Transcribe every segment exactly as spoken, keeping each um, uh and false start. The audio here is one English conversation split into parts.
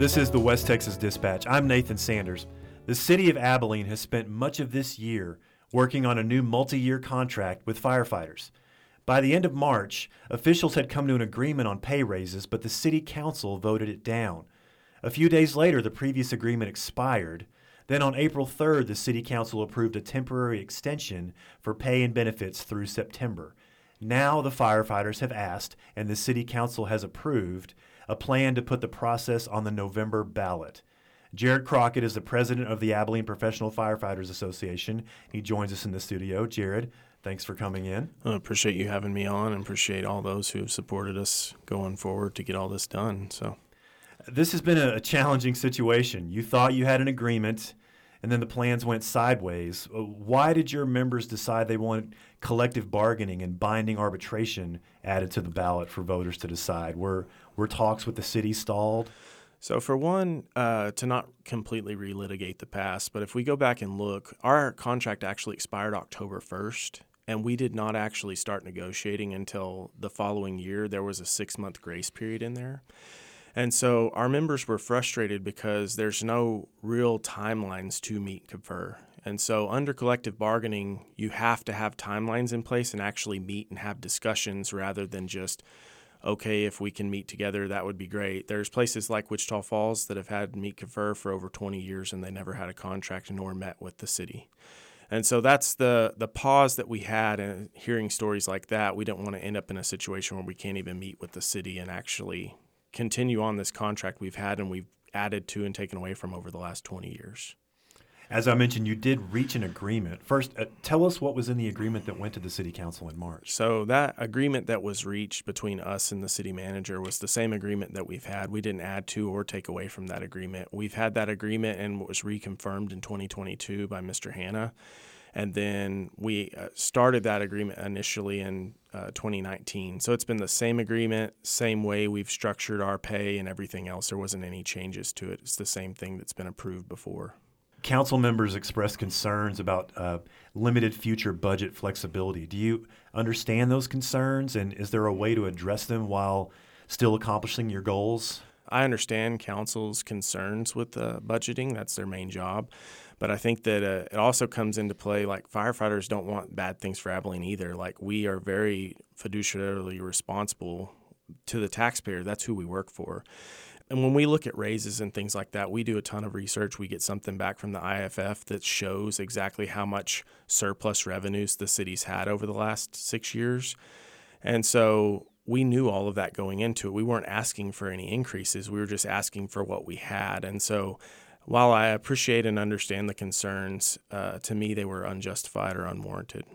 This is the West Texas Dispatch. I'm Nathan Sanders. The city of Abilene has spent much of this year working on a new multi-year contract with firefighters. By the end of March, officials had come to an agreement on pay raises, but the city council voted it down. A few days later, the previous agreement expired. Then on April third, the city council approved a temporary extension for pay and benefits through September. Now the firefighters have asked, and the city council has approved, a plan to put the process on the November ballot. Jared Crockett is the president of the Abilene Professional Firefighters Association. He joins us in the studio. Jared, thanks for coming in. I appreciate you having me on, and appreciate all those who have supported us going forward to get all this done. So, this has been a challenging situation. You thought you had an agreement, and then the plans went sideways. Why did your members decide they wanted collective bargaining and binding arbitration added to the ballot for voters to decide? Were were talks with the city stalled? So for one, uh, to not completely relitigate the past, but if we go back and look, our contract actually expired October first, and we did not actually start negotiating until the following year. There was a six-month grace period in there. And so our members were frustrated because there's no real timelines to meet and confer. And so under collective bargaining, you have to have timelines in place and actually meet and have discussions rather than just, okay, if we can meet together, that would be great. There's places like Wichita Falls that have had meet confer for over twenty years, and they never had a contract nor met with the city. And so that's the the pause that we had, and hearing stories like that, we didn't want to end up in a situation where we can't even meet with the city and actually continue on this contract we've had and we've added to and taken away from over the last twenty years. As I mentioned, you did reach an agreement. First, uh, tell us what was in the agreement that went to the city council in March. So that agreement that was reached between us and the city manager was the same agreement that we've had. We didn't add to or take away from that agreement. We've had that agreement, and it was reconfirmed in twenty twenty-two by Mister Hanna. And then we uh, started that agreement initially in uh, twenty nineteen. So it's been the same agreement, same way we've structured our pay and everything else. There wasn't any changes to it. It's the same thing that's been approved before. Council members expressed concerns about uh, limited future budget flexibility. Do you understand those concerns, and is there a way to address them while still accomplishing your goals? I understand council's concerns with uh, budgeting. That's their main job. But I think that uh, it also comes into play, like firefighters don't want bad things for Abilene either. Like we are very fiduciarily responsible to the taxpayer. That's who we work for. And when we look at raises and things like that, we do a ton of research. We get something back from the I F F that shows exactly how much surplus revenues the city's had over the last six years. And so we knew all of that going into it. We weren't asking for any increases. We were just asking for what we had. And so while I appreciate and understand the concerns, uh, to me they were unjustified or unwarranted.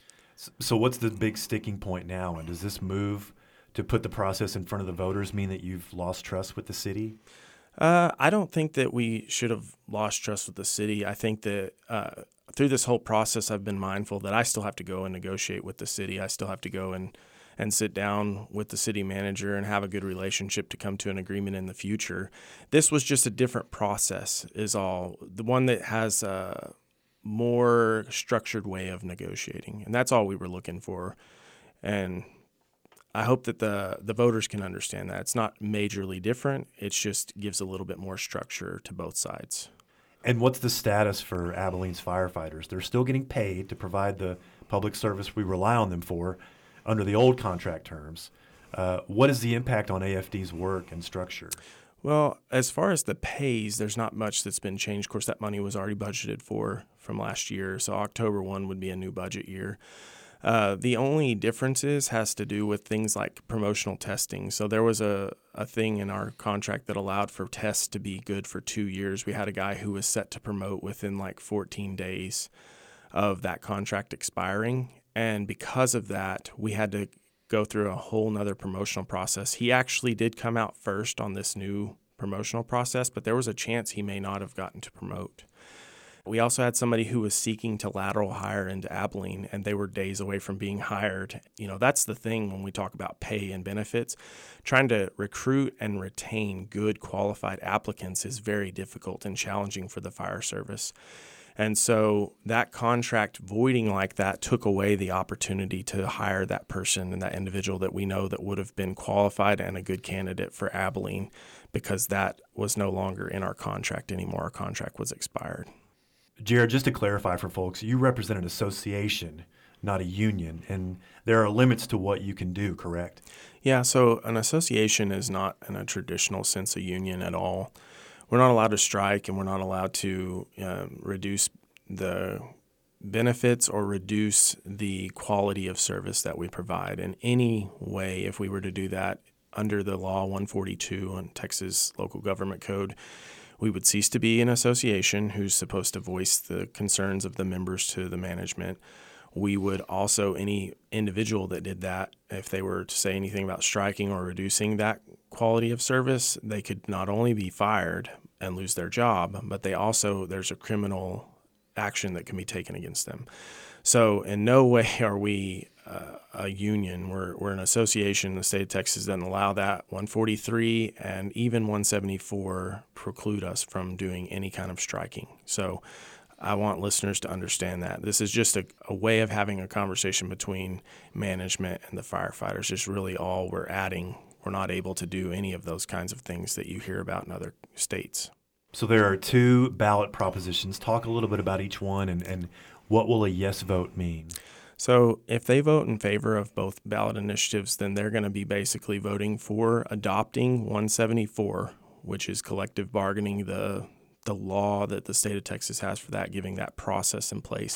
So what's the big sticking point now? And does this move to put the process in front of the voters mean that you've lost trust with the city? Uh, I don't think that we should have lost trust with the city. I think that uh, through this whole process, I've been mindful that I still have to go and negotiate with the city. I still have to go and, and sit down with the city manager and have a good relationship to come to an agreement in the future. This was just a different process is all. The one that has a more structured way of negotiating. And that's all we were looking for. And I hope that the the voters can understand that. It's not majorly different. It just gives a little bit more structure to both sides. And what's the status for Abilene's firefighters? They're still getting paid to provide the public service we rely on them for under the old contract terms. Uh, what is the impact on A F D's work and structure? Well, as far as the pays, there's not much that's been changed. Of course, that money was already budgeted for from last year, so October first would be a new budget year. Uh, the only differences has to do with things like promotional testing. So there was a, a thing in our contract that allowed for tests to be good for two years. We had a guy who was set to promote within like fourteen days of that contract expiring. And because of that, we had to go through a whole nother promotional process. He actually did come out first on this new promotional process, but there was a chance he may not have gotten to promote. We also had somebody who was seeking to lateral hire into Abilene, and they were days away from being hired. You know, that's the thing when we talk about pay and benefits. Trying to recruit and retain good qualified applicants is very difficult and challenging for the fire service. And so that contract voiding like that took away the opportunity to hire that person and that individual that we know that would have been qualified and a good candidate for Abilene, because that was no longer in our contract anymore. Our contract was expired. Jared, just to clarify for folks, you represent an association, not a union, and there are limits to what you can do, correct? Yeah, so an association is not in a traditional sense a union at all. We're not allowed to strike, and we're not allowed to um, reduce the benefits or reduce the quality of service that we provide in any way. If we were to do that under the law one forty-two on Texas Local Government Code, we would cease to be an association who's supposed to voice the concerns of the members to the management. We would also, any individual that did that, if they were to say anything about striking or reducing that quality of service, they could not only be fired and lose their job, but they also, there's a criminal action that can be taken against them. So in no way are we uh, a union. We're, we're an association. The state of Texas doesn't allow that. one forty-three and even one seventy-four preclude us from doing any kind of striking. So I want listeners to understand that. This is just a, a way of having a conversation between management and the firefighters. It's really all we're adding. We're not able to do any of those kinds of things that you hear about in other states. So there are two ballot propositions. Talk a little bit about each one, and, and what will a yes vote mean? So if they vote in favor of both ballot initiatives, then they're going to be basically voting for adopting one seventy-four, which is collective bargaining, the the law that the state of Texas has for that, giving that process in place.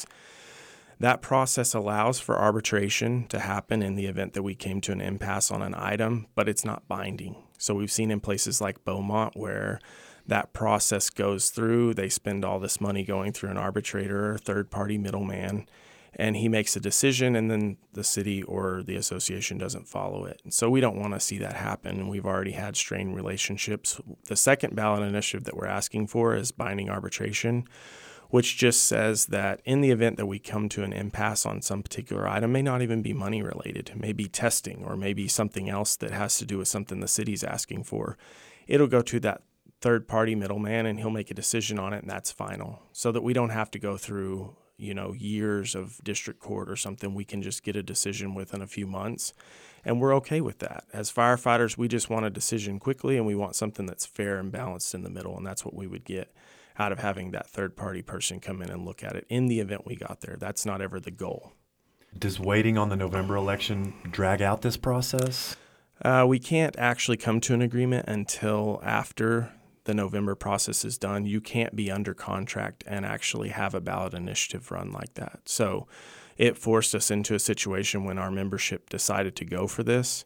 That process allows for arbitration to happen in the event that we came to an impasse on an item, but it's not binding. So we've seen in places like Beaumont where that process goes through, they spend all this money going through an arbitrator or third-party middleman, and he makes a decision, and then the city or the association doesn't follow it. And so we don't want to see that happen, and we've already had strained relationships. The second ballot initiative that we're asking for is binding arbitration, which just says that in the event that we come to an impasse on some particular item, may not even be money related, maybe testing or maybe something else that has to do with something the city's asking for, it'll go to that third-party middleman, and he'll make a decision on it, and that's final, so that we don't have to go through you know, years of district court or something. We can just get a decision within a few months, and we're okay with that. As firefighters, we just want a decision quickly, and we want something that's fair and balanced in the middle, and that's what we would get out of having that third-party person come in and look at it in the event we got there. That's not ever the goal. Does waiting on the November election drag out this process? Uh, we can't actually come to an agreement until after the November process is done. You can't be under contract and actually have a ballot initiative run like that. So it forced us into a situation when our membership decided to go for this,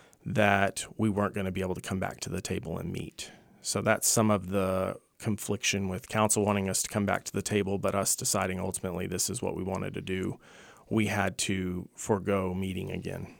that we weren't going to be able to come back to the table and meet. So that's some of the confliction with council wanting us to come back to the table, but us deciding ultimately this is what we wanted to do. We had to forego meeting again.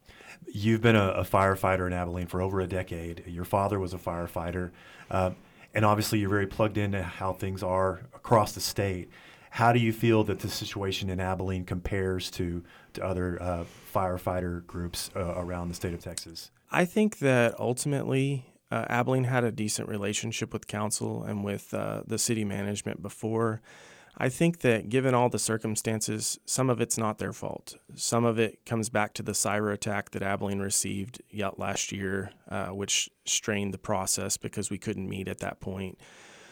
You've been a, a firefighter in Abilene for over a decade. Your father was a firefighter. Uh, and obviously you're very plugged into how things are across the state. How do you feel that the situation in Abilene compares to, to other uh, firefighter groups uh, around the state of Texas? I think that ultimately uh, Abilene had a decent relationship with council and with uh, the city management before. I think that given all the circumstances, some of it's not their fault. Some of it comes back to the cyber attack that Abilene received yet last year, uh, which strained the process because we couldn't meet at that point.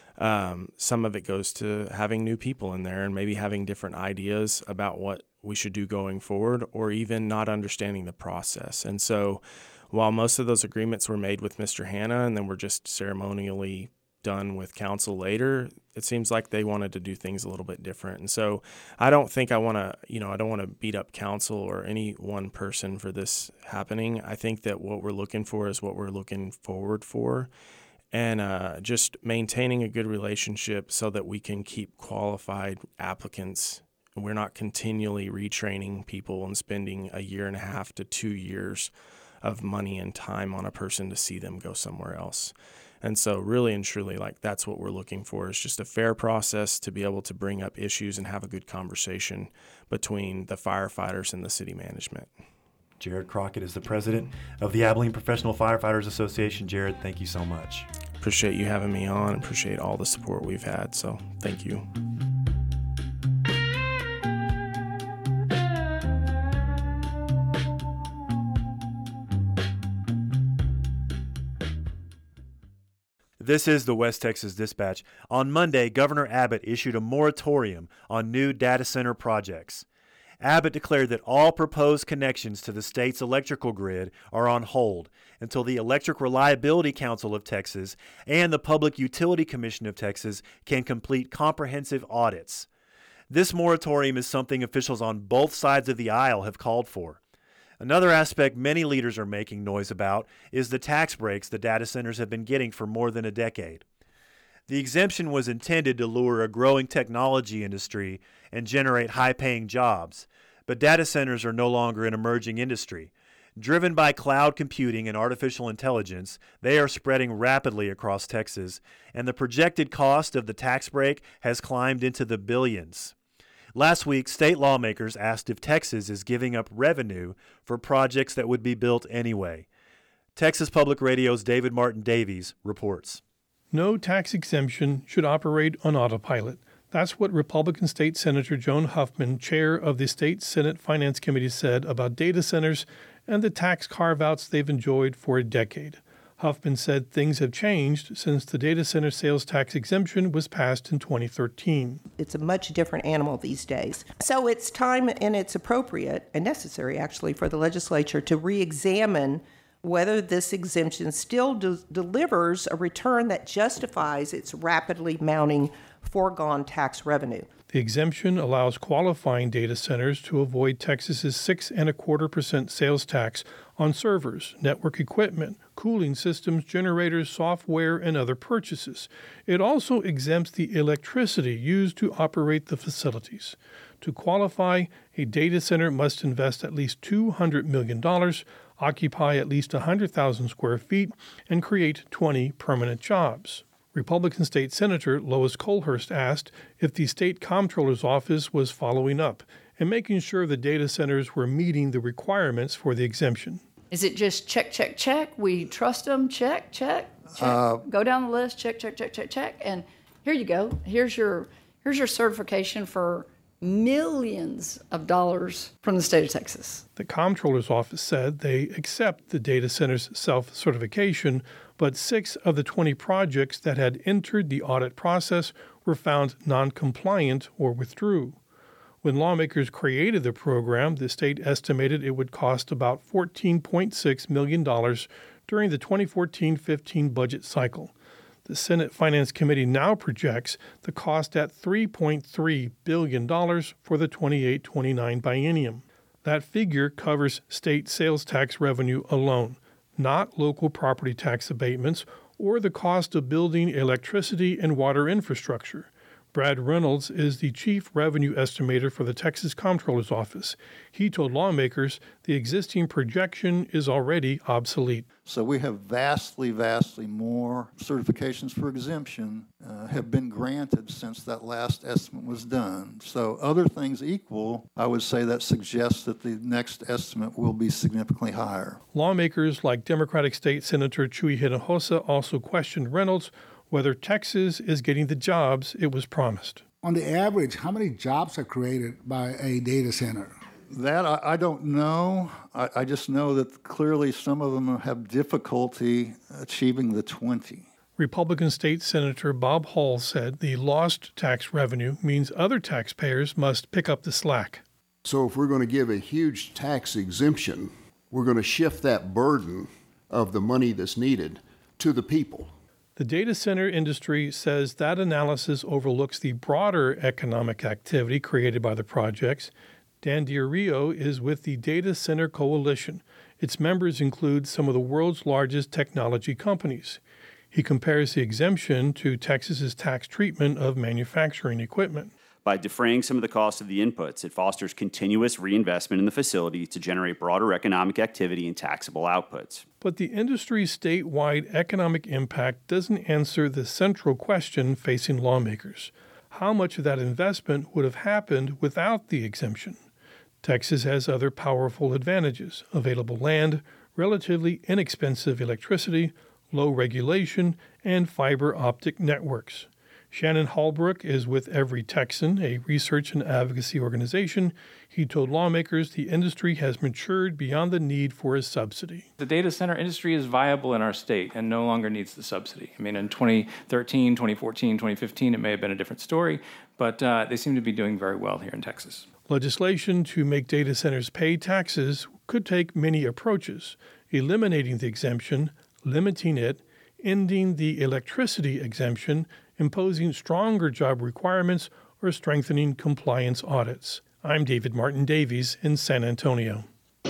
Um, some of it goes to having new people in there and maybe having different ideas about what we should do going forward, or even not understanding the process. And so while most of those agreements were made with Mister Hanna and then were just ceremonially done with council later, it seems like they wanted to do things a little bit different. And so I don't think I want to, you know, I don't want to beat up council or any one person for this happening. I think that what we're looking for is what we're looking forward for, and uh, just maintaining a good relationship so that we can keep qualified applicants. We're not continually retraining people and spending a year and a half to two years of money and time on a person to see them go somewhere else. And so really and truly, like, that's what we're looking for, is just a fair process to be able to bring up issues and have a good conversation between the firefighters and the city management. Jared Crockett is the president of the Abilene Professional Firefighters Association. Jared, thank you so much. Appreciate you having me on. Appreciate all the support we've had. So thank you. This is the West Texas Dispatch. On Monday, Governor Abbott issued a moratorium on new data center projects. Abbott declared that all proposed connections to the state's electrical grid are on hold until the Electric Reliability Council of Texas and the Public Utility Commission of Texas can complete comprehensive audits. This moratorium is something officials on both sides of the aisle have called for. Another aspect many leaders are making noise about is the tax breaks the data centers have been getting for more than a decade. The exemption was intended to lure a growing technology industry and generate high-paying jobs, but data centers are no longer an emerging industry. Driven by cloud computing and artificial intelligence, they are spreading rapidly across Texas, and the projected cost of the tax break has climbed into the billions. Last week, state lawmakers asked if Texas is giving up revenue for projects that would be built anyway. Texas Public Radio's David Martin Davies reports. No tax exemption should operate on autopilot. That's what Republican State Senator Joan Huffman, chair of the State Senate Finance Committee, said about data centers and the tax carve-outs they've enjoyed for a decade. Huffman said things have changed since the data center sales tax exemption was passed in twenty thirteen. It's a much different animal these days. So it's time and it's appropriate and necessary, actually, for the legislature to re-examine whether this exemption still de- delivers a return that justifies its rapidly mounting foregone tax revenue. The exemption allows qualifying data centers to avoid Texas's six and a quarter percent sales tax on servers, network equipment, cooling systems, generators, software, and other purchases. It also exempts the electricity used to operate the facilities. To qualify, a data center must invest at least two hundred million dollars, occupy at least one hundred thousand square feet, and create twenty permanent jobs. Republican State Senator Lois Colhurst asked if the state comptroller's office was following up and making sure the data centers were meeting the requirements for the exemption. Is it just check, check, check? We trust them, check, check, check. Uh, go down the list, check, check, check, check, check. And here you go. Here's your here's your certification for millions of dollars from the state of Texas. The comptroller's office said they accept the data center's self-certification, but six of the twenty projects that had entered the audit process were found non-compliant or withdrew. When lawmakers created the program, the state estimated it would cost about fourteen point six million dollars during the twenty fourteen fifteen budget cycle. The Senate Finance Committee now projects the cost at three point three billion dollars for the twenty-eight twenty-nine biennium. That figure covers state sales tax revenue alone, not local property tax abatements or the cost of building electricity and water infrastructure. Brad Reynolds is the chief revenue estimator for the Texas Comptroller's Office. He told lawmakers the existing projection is already obsolete. So we have vastly, vastly more certifications for exemption uh, have been granted since that last estimate was done. So other things equal, I would say that suggests that the next estimate will be significantly higher. Lawmakers like Democratic State Senator Chuy Hinojosa also questioned Reynolds whether Texas is getting the jobs it was promised. On the average, how many jobs are created by a data center? That I, I don't know. I, I just know that clearly some of them have difficulty achieving the twenty. Republican State Senator Bob Hall said the lost tax revenue means other taxpayers must pick up the slack. So if we're going to give a huge tax exemption, we're going to shift that burden of the money that's needed to the people. The data center industry says that analysis overlooks the broader economic activity created by the projects. Dan Diorio is with the Data Center Coalition. Its members include some of the world's largest technology companies. He compares the exemption to Texas's tax treatment of manufacturing equipment. By defraying some of the costs of the inputs, it fosters continuous reinvestment in the facility to generate broader economic activity and taxable outputs. But the industry's statewide economic impact doesn't answer the central question facing lawmakers. How much of that investment would have happened without the exemption? Texas has other powerful advantages: available land, relatively inexpensive electricity, low regulation, and fiber optic networks. Shannon Hallbrook is with Every Texan, a research and advocacy organization. He told lawmakers the industry has matured beyond the need for a subsidy. The data center industry is viable in our state and no longer needs the subsidy. I mean, in twenty thirteen, twenty fourteen, twenty fifteen, it may have been a different story, but uh, they seem to be doing very well here in Texas. Legislation to make data centers pay taxes could take many approaches: eliminating the exemption, limiting it, ending the electricity exemption, imposing stronger job requirements, or strengthening compliance audits. I'm David Martin Davies in San Antonio.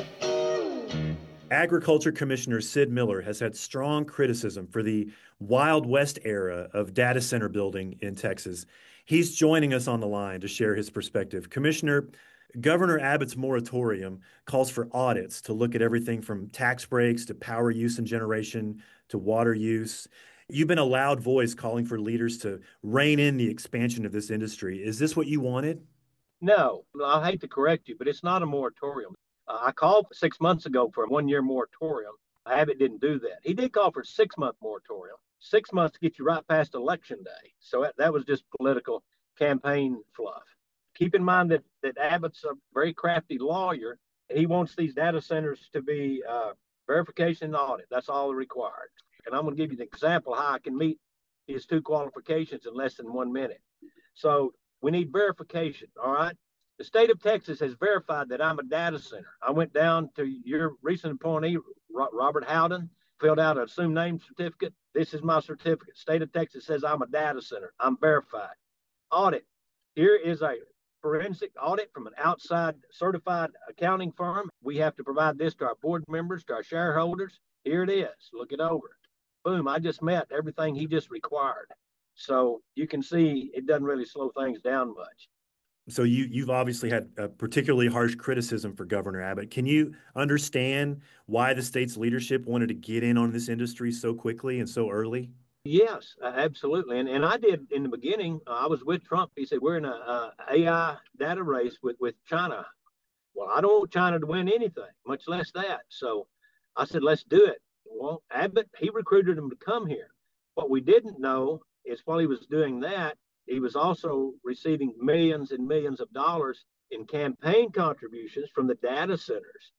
Agriculture Commissioner Sid Miller has had strong criticism for the Wild West era of data center building in Texas. He's joining us on the line to share his perspective. Commissioner, Governor Abbott's moratorium calls for audits to look at everything from tax breaks to power use and generation to water use. You've been a loud voice calling for leaders to rein in the expansion of this industry. Is this what you wanted? No, I hate to correct you, but it's not a moratorium. Uh, I called six months ago for a one-year moratorium. Abbott didn't do that. He did call for a six-month moratorium, six months to get you right past Election Day. So that, that was just political campaign fluff. Keep in mind that, that Abbott's a very crafty lawyer. He wants these data centers to be uh, verification and audit. That's all required. And I'm going to give you an example how I can meet his two qualifications in less than one minute. So we need verification, all right? The state of Texas has verified that I'm a data center. I went down to your recent appointee, Robert Howden, filled out an assumed name certificate. This is my certificate. State of Texas says I'm a data center. I'm verified. Audit. Here is a forensic audit from an outside certified accounting firm. We have to provide this to our board members, to our shareholders. Here it is. Look it over. Boom, I just met everything he just required. So you can see it doesn't really slow things down much. So you, you've obviously had a particularly harsh criticism for Governor Abbott. Can you understand why the state's leadership wanted to get in on this industry so quickly and so early? Yes, absolutely. And and I did in the beginning. Uh, I was with Trump. He said, we're in a, a A I data race with, with China. Well, I don't want China to win anything, much less that. So I said, let's do it. Well, Abbott, he recruited him to come here. What we didn't know is while he was doing that, he was also receiving millions and millions of dollars in campaign contributions from the data centers.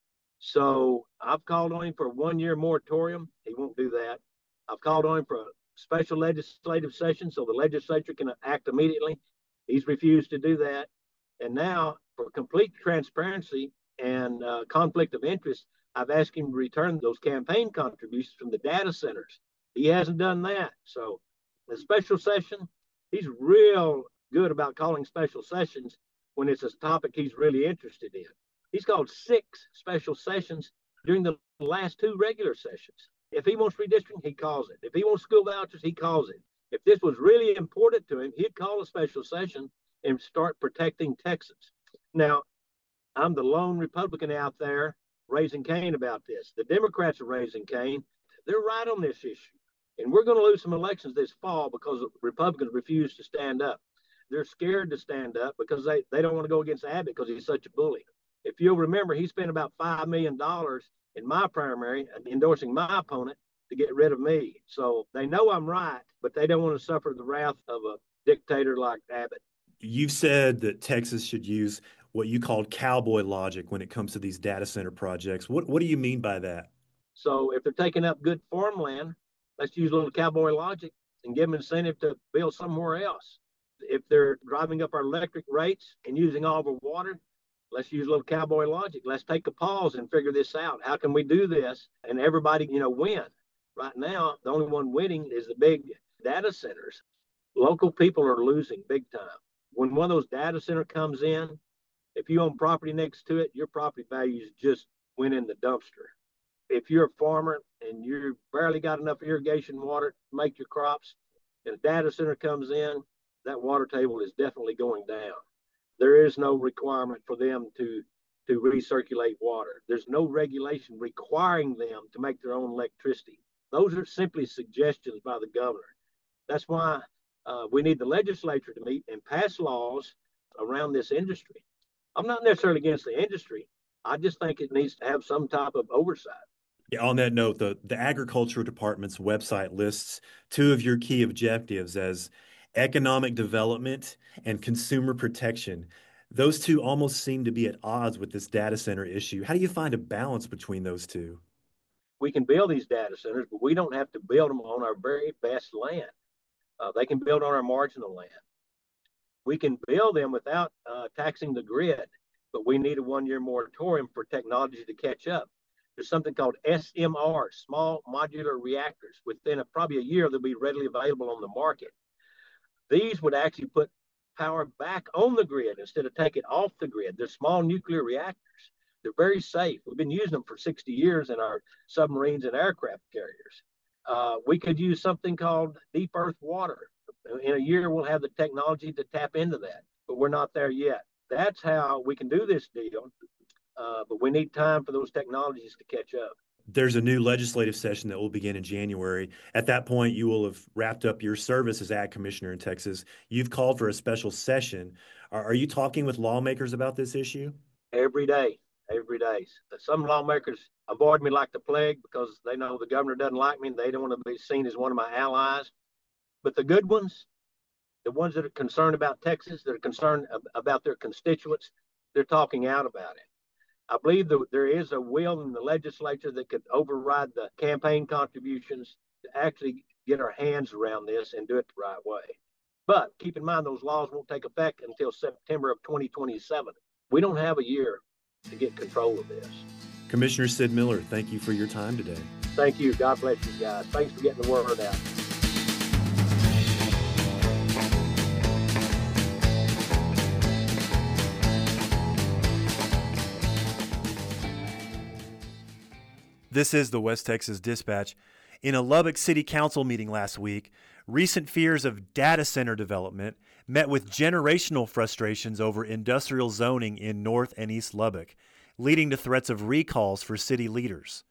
So I've called on him for a one-year moratorium. He won't do that. I've called on him for a special legislative session so the legislature can act immediately. He's refused to do that. And now, for complete transparency and uh, conflict of interest, I've asked him to return those campaign contributions from the data centers. He hasn't done that. So the special session, he's real good about calling special sessions when it's a topic he's really interested in. He's called six special sessions during the last two regular sessions. If he wants redistricting, he calls it. If he wants school vouchers, he calls it. If this was really important to him, he'd call a special session and start protecting Texans. Now, I'm the lone Republican out there raising Cain about this. The Democrats are raising Cain. They're right on this issue. And we're going to lose some elections this fall because Republicans refuse to stand up. They're scared to stand up because they, they don't want to go against Abbott because he's such a bully. If you'll remember, he spent about five million dollars in my primary endorsing my opponent to get rid of me. So they know I'm right, but they don't want to suffer the wrath of a dictator like Abbott. You've said that Texas should use what you called cowboy logic when it comes to these data center projects. What, what do you mean by that? So if they're taking up good farmland, let's use a little cowboy logic and give them incentive to build somewhere else. If they're driving up our electric rates and using all of our water, let's use a little cowboy logic. Let's take a pause and figure this out. How can we do this and everybody, you know, win? Right now, the only one winning is the big data centers. Local people are losing big time. When one of those data center comes in, if you own property next to it, your property values just went in the dumpster. If you're a farmer and you barely got enough irrigation water to make your crops, and a data center comes in, that water table is definitely going down. There is no requirement for them to, to recirculate water. There's no regulation requiring them to make their own electricity. Those are simply suggestions by the governor. That's why uh, we need the legislature to meet and pass laws around this industry. I'm not necessarily against the industry. I just think it needs to have some type of oversight. Yeah, on that note, the, the Agriculture Department's website lists two of your key objectives as economic development and consumer protection. Those two almost seem to be at odds with this data center issue. How do you find a balance between those two? We can build these data centers, but we don't have to build them on our very best land. Uh, they can build on our marginal land. We can build them without uh, taxing the grid, but we need a one-year moratorium for technology to catch up. There's something called S M R, small modular reactors. Within a, probably a year, they'll be readily available on the market. These would actually put power back on the grid instead of take it off the grid. They're small nuclear reactors. They're very safe. We've been using them for sixty years in our submarines and aircraft carriers. Uh, we could use something called deep earth water. In a year, we'll have the technology to tap into that, but we're not there yet. That's how we can do this deal, uh, but we need time for those technologies to catch up. There's a new legislative session that will begin in January. At that point, you will have wrapped up your service as Ag Commissioner in Texas. You've called for a special session. Are, are you talking with lawmakers about this issue? Every day, every day. Some lawmakers avoid me like the plague because they know the governor doesn't like me and they don't want to be seen as one of my allies. But the good ones, the ones that are concerned about Texas, that are concerned ab- about their constituents, they're talking out about it. I believe that there is a will in the legislature that could override the campaign contributions to actually get our hands around this and do it the right way. But keep in mind, those laws won't take effect until September of twenty twenty-seven. We don't have a year to get control of this. Commissioner Sid Miller, thank you for your time today. Thank you. God bless you guys. Thanks for getting the word out. This is the West Texas Dispatch. In a Lubbock City Council meeting last week, recent fears of data center development met with generational frustrations over industrial zoning in North and East Lubbock, leading to threats of recalls for city leaders.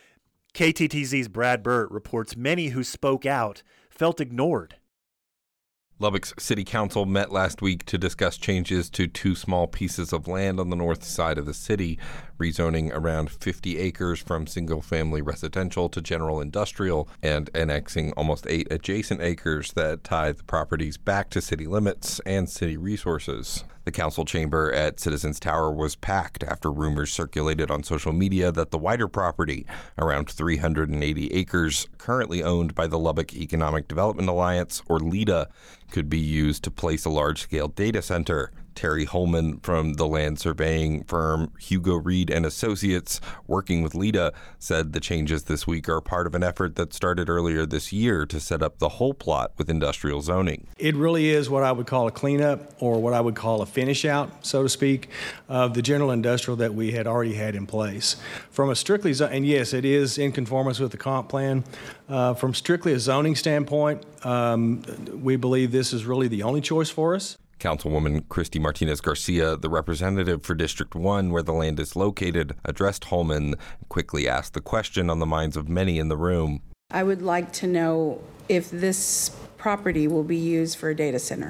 K T T Z's Brad Burt reports many who spoke out felt ignored. Lubbock's City Council met last week to discuss changes to two small pieces of land on the north side of the city, rezoning around fifty acres from single-family residential to general industrial and annexing almost eight adjacent acres that tie the properties back to city limits and city resources. The council chamber at Citizens Tower was packed after rumors circulated on social media that the wider property, around three hundred eighty acres, currently owned by the Lubbock Economic Development Alliance, or LEDA, could be used to place a large-scale data center. Terry Holman from the land surveying firm Hugo Reed and Associates, working with LEDA, said the changes this week are part of an effort that started earlier this year to set up the whole plot with industrial zoning. It really is what I would call a cleanup, or what I would call a finish out, so to speak, of the general industrial that we had already had in place. From a strictly, and yes, it is in conformance with the comp plan. Uh, from strictly a zoning standpoint, um, we believe this is really the only choice for us. Councilwoman Christy Martinez Garcia, the representative for District one, where the land is located, addressed Holman and quickly asked the question on the minds of many in the room. I would like to know if this property will be used for a data center.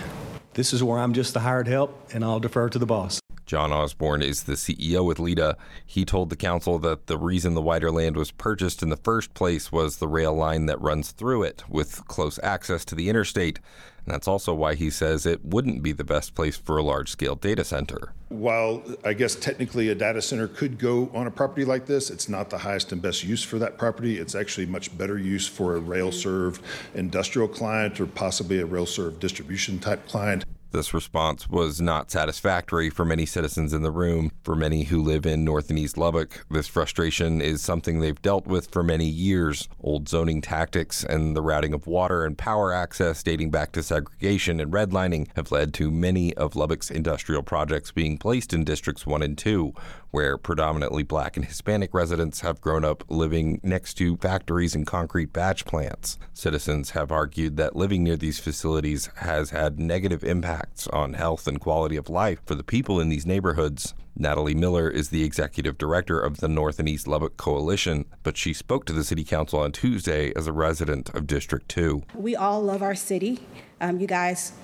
This is where I'm just the hired help, and I'll defer to the boss. John Osborne is the C E O with LEDA. He told the council that the reason the wider land was purchased in the first place was the rail line that runs through it, with close access to the interstate. And that's also why he says it wouldn't be the best place for a large-scale data center. While I guess technically a data center could go on a property like this, it's not the highest and best use for that property. It's actually much better use for a rail-served industrial client or possibly a rail-served distribution type client. This response was not satisfactory for many citizens in the room. For many who live in North and East Lubbock, this frustration is something they've dealt with for many years. Old zoning tactics and the routing of water and power access dating back to segregation and redlining have led to many of Lubbock's industrial projects being placed in Districts one and two, where predominantly Black and Hispanic residents have grown up living next to factories and concrete batch plants. Citizens have argued that living near these facilities has had negative impacts on health and quality of life for the people in these neighborhoods. Natalie Miller is the executive director of the North and East Lubbock Coalition, but she spoke to the City Council on Tuesday as a resident of District two. We all love our city. Um, you guys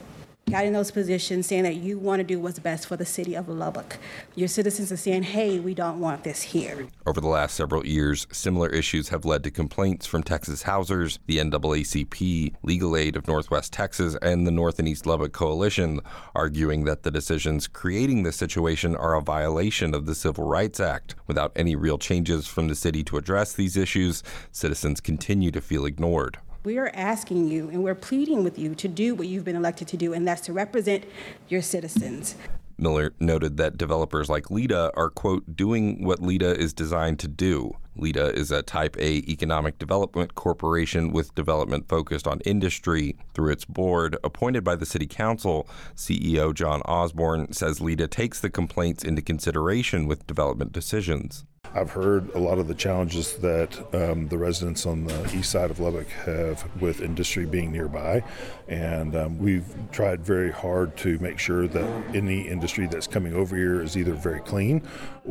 got in those positions saying that you want to do what's best for the city of Lubbock. Your citizens are saying, hey, we don't want this here. Over the last several years, similar issues have led to complaints from Texas Housers, the N double A C P, Legal Aid of Northwest Texas, and the North and East Lubbock Coalition, arguing that the decisions creating this situation are a violation of the Civil Rights Act. Without any real changes from the city to address these issues, citizens continue to feel ignored. We are asking you and we're pleading with you to do what you've been elected to do, and that's to represent your citizens. Miller noted that developers like LEDA are, quote, doing what LEDA is designed to do. LEDA is a Type A economic development corporation with development focused on industry. Through its board, appointed by the city council, C E O John Osborne says LEDA takes the complaints into consideration with development decisions. I've heard a lot of the challenges that um, the residents on the east side of Lubbock have with industry being nearby, and um, we've tried very hard to make sure that any industry that's coming over here is either very clean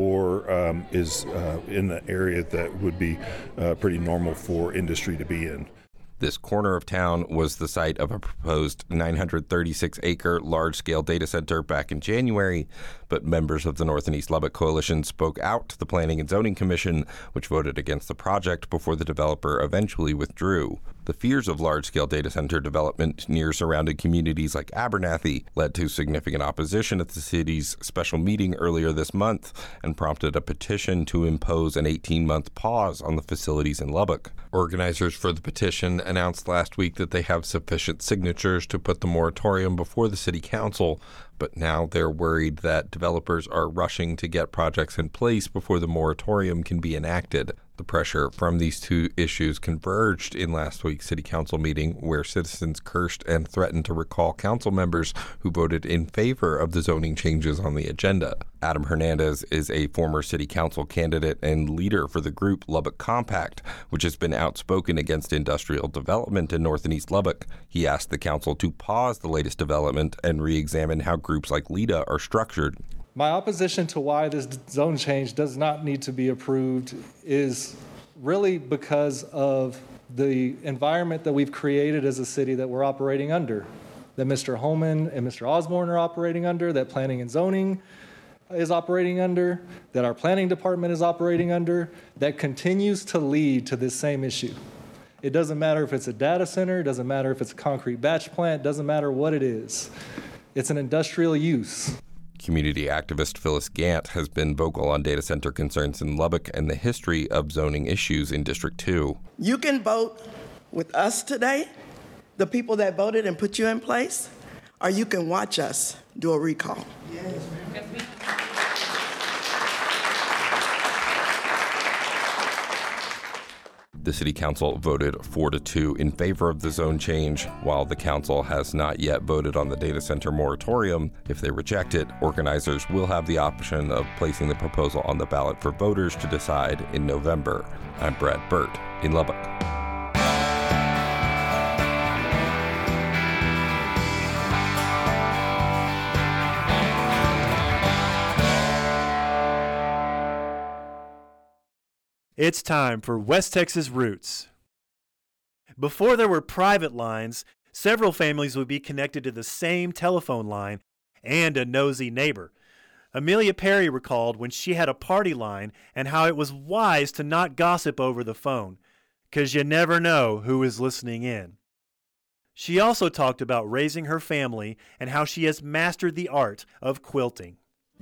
or um, is uh, in an area that would be uh, pretty normal for industry to be in. This corner of town was the site of a proposed nine hundred thirty-six acre large-scale data center back in January, but members of the North and East Lubbock Coalition spoke out to the Planning and Zoning Commission, which voted against the project before the developer eventually withdrew. The fears of large-scale data center development near surrounding communities like Abernathy led to significant opposition at the city's special meeting earlier this month and prompted a petition to impose an eighteen-month pause on the facilities in Lubbock. Organizers for the petition announced last week that they have sufficient signatures to put the moratorium before the city council, but now they're worried that developers are rushing to get projects in place before the moratorium can be enacted. The pressure from these two issues converged in last week's city council meeting, where citizens cursed and threatened to recall council members who voted in favor of the zoning changes on the agenda. Adam Hernandez is a former city council candidate and leader for the group Lubbock Compact, which has been outspoken against industrial development in North and East Lubbock. He asked the council to pause the latest development and re-examine how groups like LEDA are structured. My opposition to why this zone change does not need to be approved is really because of the environment that we've created as a city that we're operating under, that Mister Holman and Mister Osborne are operating under, that Planning and Zoning is operating under, that our planning department is operating under, that continues to lead to this same issue. It doesn't matter if it's a data center, it doesn't matter if it's a concrete batch plant, it doesn't matter what it is. It's an industrial use. Community activist Phyllis Gant has been vocal on data center concerns in Lubbock and the history of zoning issues in District two. You can vote with us today, the people that voted and put you in place, or you can watch us do a recall. Yes. The city council voted four to two in favor of the zone change. While the council has not yet voted on the data center moratorium, if they reject it, organizers will have the option of placing the proposal on the ballot for voters to decide in November. I'm Brad Burt in Lubbock. It's time for West Texas Roots. Before there were private lines, several families would be connected to the same telephone line and a nosy neighbor. Amelia Perry recalled when she had a party line and how it was wise to not gossip over the phone, 'cause you never know who is listening in. She also talked about raising her family and how she has mastered the art of quilting.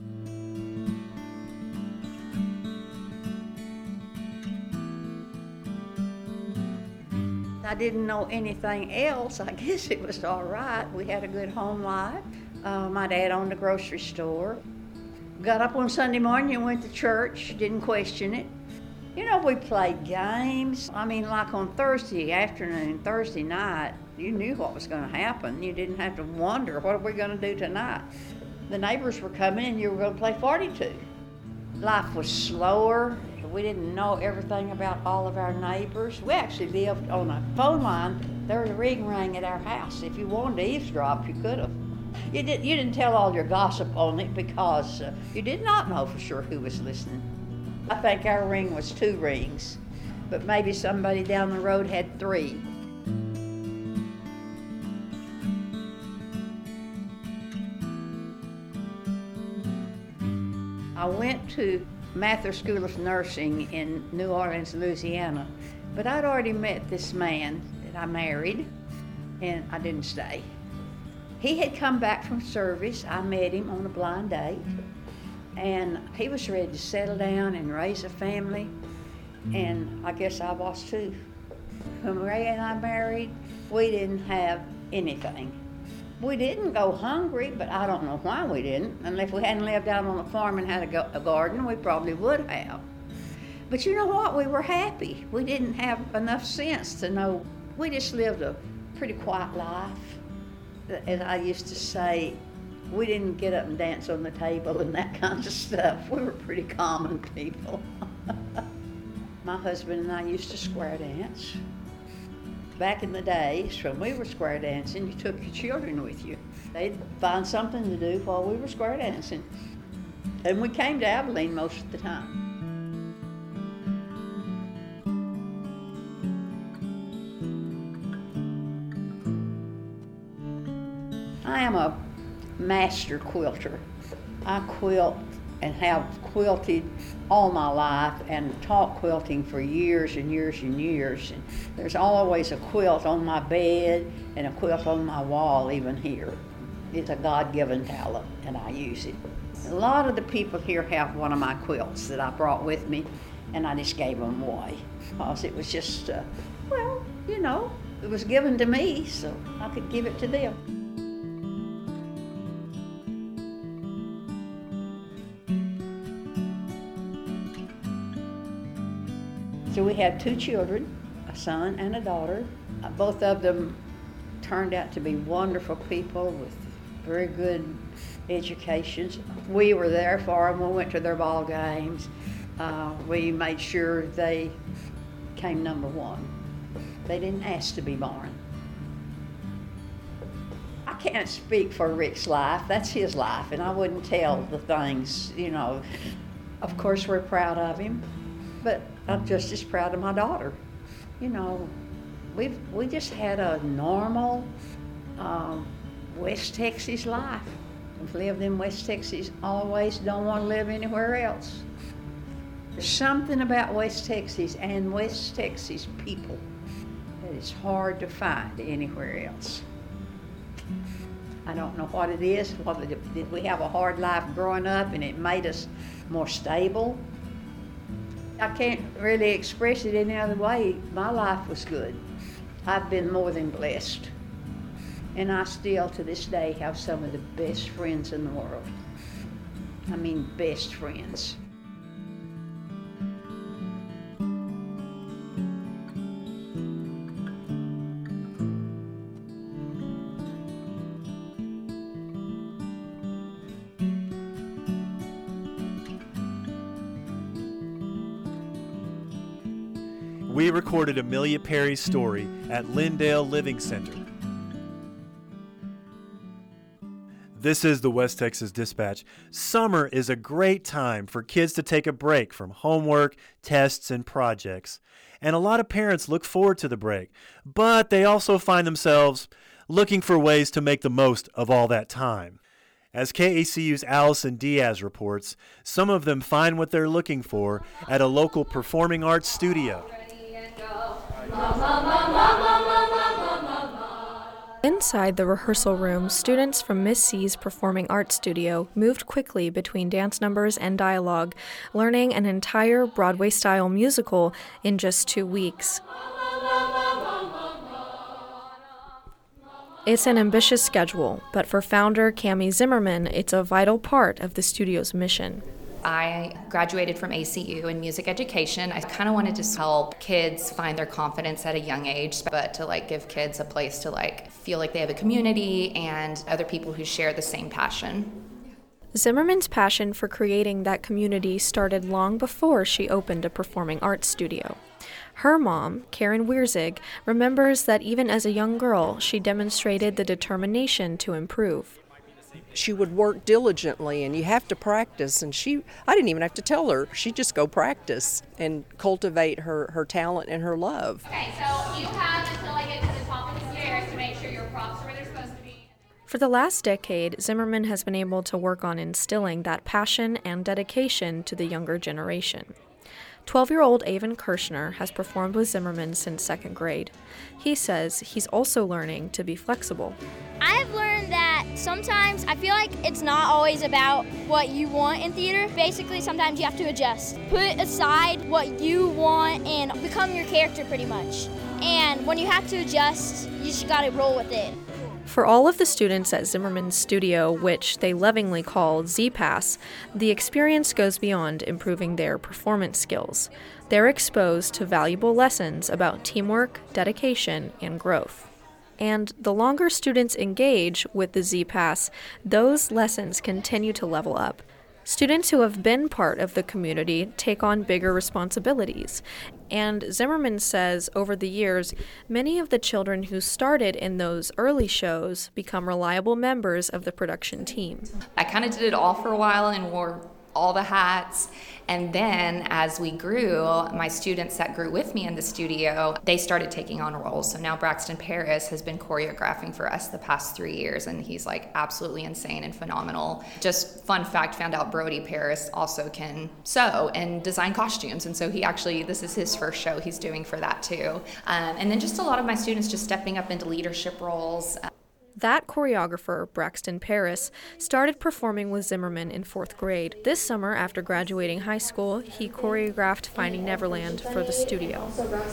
I didn't know anything else. I guess it was all right. We had a good home life. Uh, my dad owned a grocery store. Got up on Sunday morning and went to church, didn't question it. You know, we played games. I mean, like on Thursday afternoon, Thursday night, you knew what was going to happen. You didn't have to wonder, what are we going to do tonight? The neighbors were coming and you were going to play forty-two. Life was slower. We didn't know everything about all of our neighbors. We actually lived on a phone line. There was a ring ring at our house. If you wanted to eavesdrop, you could have. You, did, you didn't tell all your gossip on it because uh, you did not know for sure who was listening. I think our ring was two rings, but maybe somebody down the road had three. I went to Mather School of Nursing in New Orleans, Louisiana, but I'd already met this man that I married, and I didn't stay. He had come back from service. I met him on a blind date, and he was ready to settle down and raise a family, and I guess I was too. When Ray and I married, we didn't have anything. We didn't go hungry, but I don't know why we didn't. And if we hadn't lived out on a farm and had a, go- a garden, we probably would have. But you know what? We were happy. We didn't have enough sense to know. We just lived a pretty quiet life. As I used to say, we didn't get up and dance on the table and that kind of stuff. We were pretty common people. My husband and I used to square dance. Back in the days when we were square dancing, you took your children with you. They'd find something to do while we were square dancing. And we came to Abilene most of the time. I am a master quilter. I quilt and have quilted all my life and taught quilting for years and years and years. And there's always a quilt on my bed and a quilt on my wall even here. It's a God-given talent and I use it. A lot of the people here have one of my quilts that I brought with me and I just gave them away because it was just, uh, well, you know, it was given to me so I could give it to them. So we had two children, a son and a daughter. Uh, both of them turned out to be wonderful people with very good educations. We were there for them. We went to their ball games. Uh, we made sure they came number one. They didn't ask to be born. I can't speak for Rick's life. That's his life, and I wouldn't tell the things, you know. Of course, we're proud of him, but I'm just as proud of my daughter. You know, we've we just had a normal um, West Texas life. We've lived in West Texas always, don't want to live anywhere else. There's something about West Texas and West Texas people that is hard to find anywhere else. I don't know what it is, whether did we have a hard life growing up and it made us more stable. I can't really express it any other way. My life was good. I've been more than blessed. And I still, to this day, have some of the best friends in the world. I mean, best friends. We recorded Amelia Perry's story at Lindale Living Center. This is the West Texas Dispatch. Summer is a great time for kids to take a break from homework, tests, and projects. And a lot of parents look forward to the break, but they also find themselves looking for ways to make the most of all that time. As K A C U's Allison Diaz reports, some of them find what they're looking for at a local performing arts studio. Inside the rehearsal room, students from Miss C's Performing Arts Studio moved quickly between dance numbers and dialogue, learning an entire Broadway-style musical in just two weeks. It's an ambitious schedule, but for founder Cami Zimmerman, it's a vital part of the studio's mission. I graduated from A C U in music education. I kind of wanted to help kids find their confidence at a young age, but to like give kids a place to like feel like they have a community and other people who share the same passion. Zimmerman's passion for creating that community started long before she opened a performing arts studio. Her mom, Karen Wierzig, remembers that even as a young girl, she demonstrated the determination to improve. She would work diligently, and you have to practice, and she, I didn't even have to tell her. She'd just go practice and cultivate her, her talent and her love. Okay, so you have until I get to the top of the stairs to make sure your props are where they're supposed to be. For the last decade, Zimmerman has been able to work on instilling that passion and dedication to the younger generation. twelve-year-old Avon Kirshner has performed with Zimmerman since second grade. He says he's also learning to be flexible. I've learned that sometimes I feel like it's not always about what you want in theater. Basically, sometimes you have to adjust. Put aside what you want and become your character pretty much. And when you have to adjust, you just gotta roll with it. For all of the students at Zimmerman's studio, which they lovingly call Z-Pass, the experience goes beyond improving their performance skills. They're exposed to valuable lessons about teamwork, dedication, and growth. And the longer students engage with the Z-Pass, those lessons continue to level up. Students who have been part of the community take on bigger responsibilities. And Zimmerman says over the years, many of the children who started in those early shows become reliable members of the production team. I kind of did it all for a while and wore all the hats. And then as we grew, my students that grew with me in the studio, they started taking on roles. So now Braxton Paris has been choreographing for us the past three years, and he's like absolutely insane and phenomenal. Just fun fact, found out Brody Paris also can sew and design costumes. And so he actually, this is his first show he's doing for that too. Um, and then just a lot of my students just stepping up into leadership roles. That choreographer, Braxton Paris, started performing with Zimmerman in fourth grade. This summer, after graduating high school, he choreographed Finding Neverland for the studio.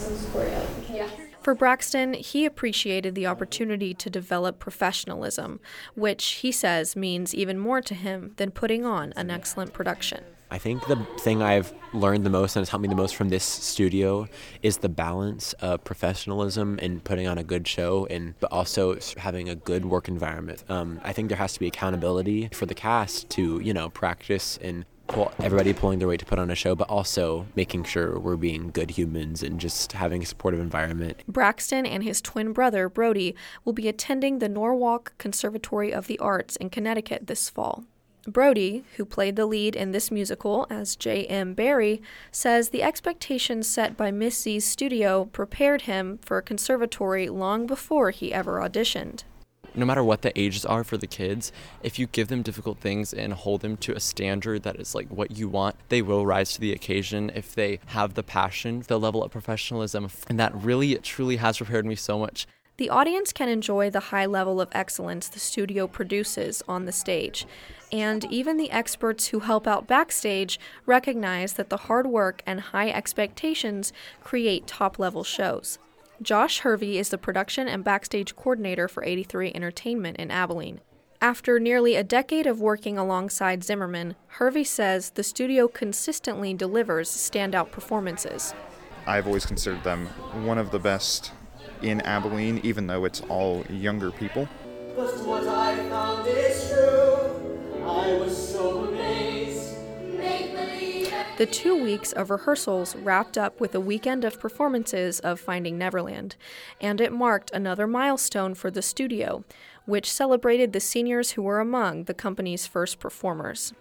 For Braxton, he appreciated the opportunity to develop professionalism, which he says means even more to him than putting on an excellent production. I think the thing I've learned the most and has helped me the most from this studio is the balance of professionalism and putting on a good show, and but also having a good work environment. Um, I think there has to be accountability for the cast to, you know, practice and pull, everybody pulling their weight to put on a show, but also making sure we're being good humans and just having a supportive environment. Braxton and his twin brother, Brody, will be attending the Norwalk Conservatory of the Arts in Connecticut this fall. Brody, who played the lead in this musical as J M Barrie, says the expectations set by Miss Z's studio prepared him for a conservatory long before he ever auditioned. No matter what the ages are for the kids, if you give them difficult things and hold them to a standard that is like what you want, they will rise to the occasion. If they have the passion, the level of professionalism, and that really, truly has prepared me so much. The audience can enjoy the high level of excellence the studio produces on the stage. And even the experts who help out backstage recognize that the hard work and high expectations create top-level shows. Josh Hervey is the production and backstage coordinator for eighty-three Entertainment in Abilene. After nearly a decade of working alongside Zimmerman, Hervey says the studio consistently delivers standout performances. I've always considered them one of the best in Abilene, even though it's all younger people. But what I found is true. I was so amazed. Make believe. The two weeks of rehearsals wrapped up with a weekend of performances of Finding Neverland, and it marked another milestone for the studio, which celebrated the seniors who were among the company's first performers.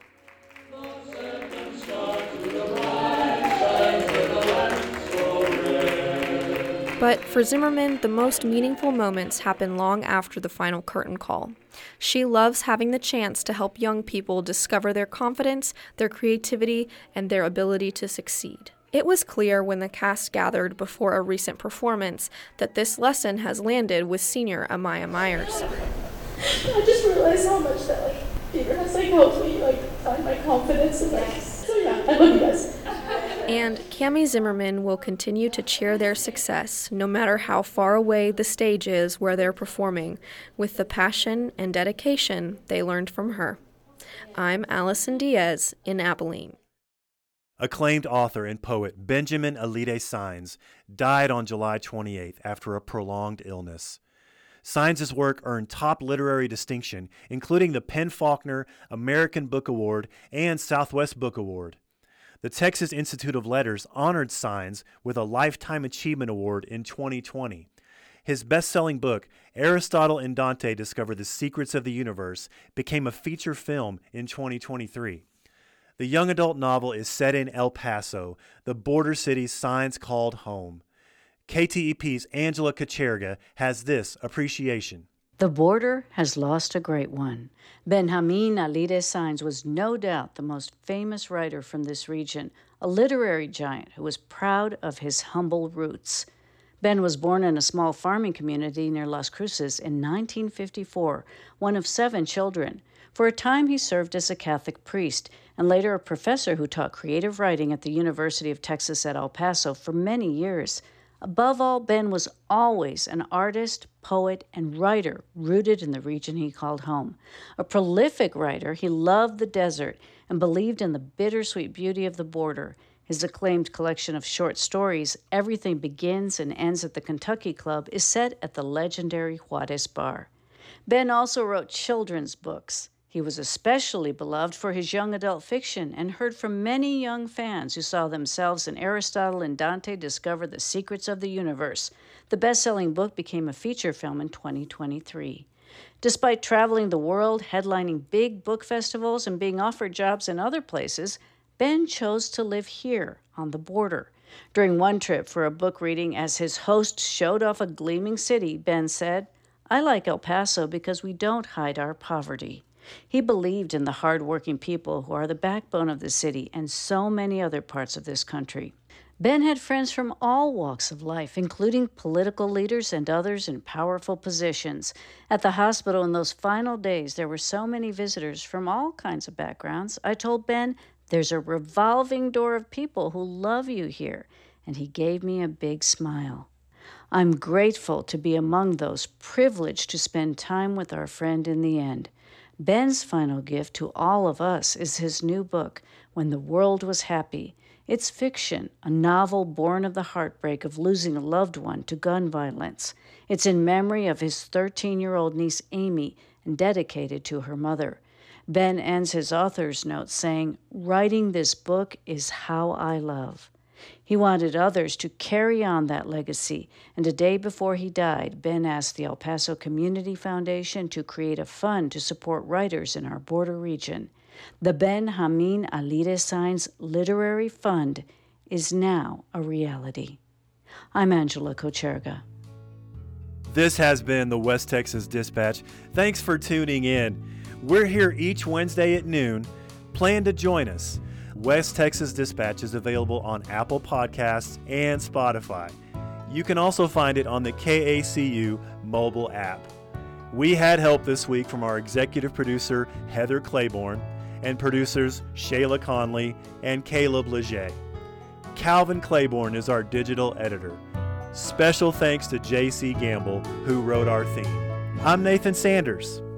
But for Zimmerman, the most meaningful moments happen long after the final curtain call. She loves having the chance to help young people discover their confidence, their creativity, and their ability to succeed. It was clear when the cast gathered before a recent performance that this lesson has landed with senior Amaya Myers. I just realized how much that like theater has like helped me like find my confidence and like so yeah, I love you guys. And Cammie Zimmerman will continue to cheer their success, no matter how far away the stage is where they're performing, with the passion and dedication they learned from her. I'm Allison Diaz in Abilene. Acclaimed author and poet Benjamin Alide Saenz died on July twenty-eighth after a prolonged illness. Saenz's work earned top literary distinction, including the PEN/Faulkner American Book Award and Southwest Book Award. The Texas Institute of Letters honored Saenz with a Lifetime Achievement Award in twenty twenty. His best-selling book, Aristotle and Dante Discover the Secrets of the Universe, became a feature film in twenty twenty-three. The young adult novel is set in El Paso, the border city Saenz called home. K T E P's Angela Kacherga has this appreciation. The border has lost a great one. Benjamin Alire Sainz was no doubt the most famous writer from this region, a literary giant who was proud of his humble roots. Ben was born in a small farming community near Las Cruces in nineteen fifty-four, one of seven children. For a time, he served as a Catholic priest and later a professor who taught creative writing at the University of Texas at El Paso for many years. Above all, Ben was always an artist, poet, and writer rooted in the region he called home. A prolific writer, he loved the desert and believed in the bittersweet beauty of the border. His acclaimed collection of short stories, Everything Begins and Ends at the Kentucky Club, is set at the legendary Juarez Bar. Ben also wrote children's books. He was especially beloved for his young adult fiction and heard from many young fans who saw themselves in Aristotle and Dante discover the secrets of the universe. The best-selling book became a feature film in twenty twenty-three. Despite traveling the world, headlining big book festivals, and being offered jobs in other places, Ben chose to live here on the border. During one trip for a book reading, as his host showed off a gleaming city, Ben said, "I like El Paso because we don't hide our poverty." He believed in the hard-working people who are the backbone of the city and so many other parts of this country. Ben had friends from all walks of life, including political leaders and others in powerful positions. At the hospital in those final days, there were so many visitors from all kinds of backgrounds. I told Ben, "There's a revolving door of people who love you here," and he gave me a big smile. I'm grateful to be among those privileged to spend time with our friend in the end. Ben's final gift to all of us is his new book, When the World Was Happy. It's fiction, a novel born of the heartbreak of losing a loved one to gun violence. It's in memory of his thirteen-year-old niece Amy and dedicated to her mother. Ben ends his author's note saying, "Writing this book is how I love." He wanted others to carry on that legacy, and a day before he died, Ben asked the El Paso Community Foundation to create a fund to support writers in our border region. The Benjamin Alire Sainz Literary Fund is now a reality. I'm Angela Kocherga. This has been the West Texas Dispatch. Thanks for tuning in. We're here each Wednesday at noon. Plan to join us. West Texas Dispatch is available on Apple Podcasts and Spotify. You can also find it on the K A C U mobile app. We had help this week from our executive producer, Heather Claiborne, and producers Shayla Conley and Caleb Leger. Calvin Claiborne is our digital editor. Special thanks to J C Gamble, who wrote our theme. I'm Nathan Sanders.